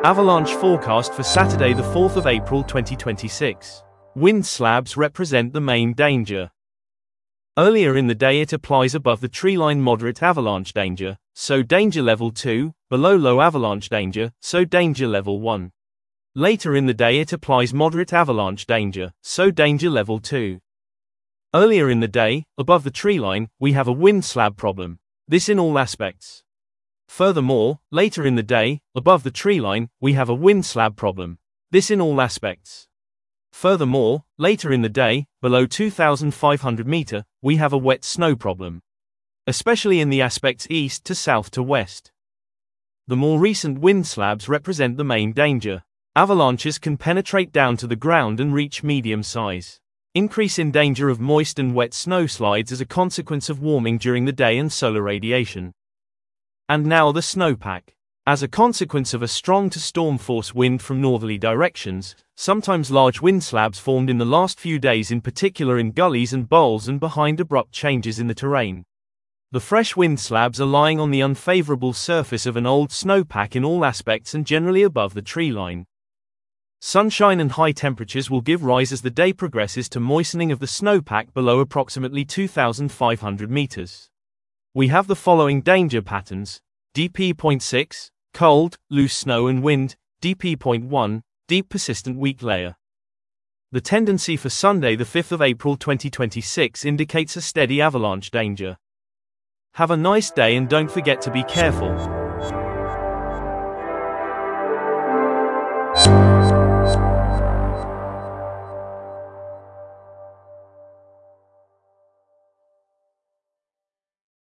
Avalanche forecast for Saturday the 4th of April 2026. Wind slabs represent the main danger. Earlier in the day it applies above the treeline moderate avalanche danger, so danger level 2, below low avalanche danger, so danger level 1. Later in the day it applies moderate avalanche danger, so danger level 2. Earlier in the day, above the treeline, we have a wind slab problem. This in all aspects. Furthermore, later in the day, above the treeline, we have a wind slab problem. This in all aspects. Furthermore, later in the day, below 2,500 meter, we have a wet snow problem. Especially in the aspects east to south to west. The more recent wind slabs represent the main danger. Avalanches can penetrate down to the ground and reach medium size. Increase in danger of moist and wet snow slides as a consequence of warming during the day and solar radiation. And now the snowpack. As a consequence of a strong to storm force wind from northerly directions, sometimes large wind slabs formed in the last few days, in particular in gullies and bowls and behind abrupt changes in the terrain. The fresh wind slabs are lying on the unfavorable surface of an old snowpack in all aspects and generally above the treeline. Sunshine and high temperatures will give rise as the day progresses to moistening of the snowpack below approximately 2,500 meters. We have the following danger patterns: DP.6, cold, loose snow and wind; DP.1, deep persistent weak layer. The tendency for Sunday the 5th of April 2026 indicates a steady avalanche danger. Have a nice day and don't forget to be careful.